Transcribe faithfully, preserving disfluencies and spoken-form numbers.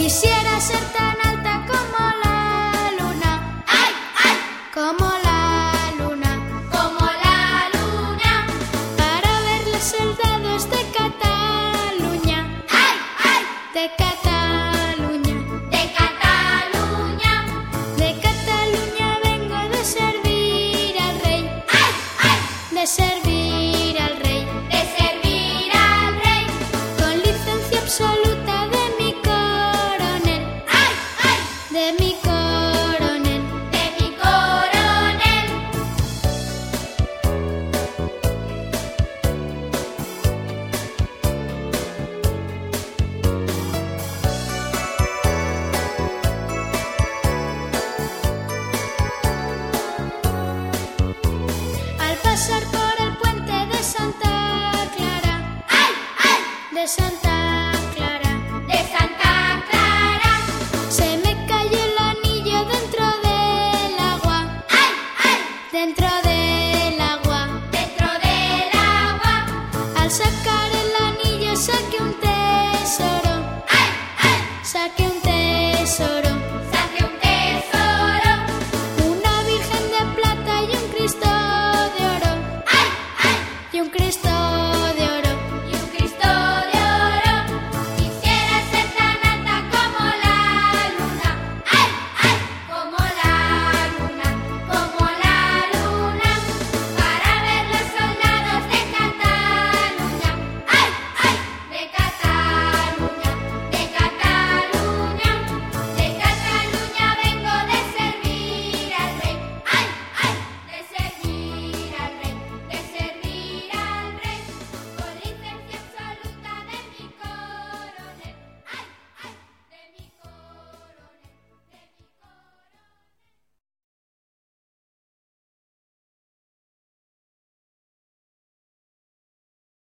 Quisiera ser tan alta como la luna. ¡Ay, ay! Como la luna. Como la luna. Para ver los soldados de Cataluña. ¡Ay, ay! De Cataluña.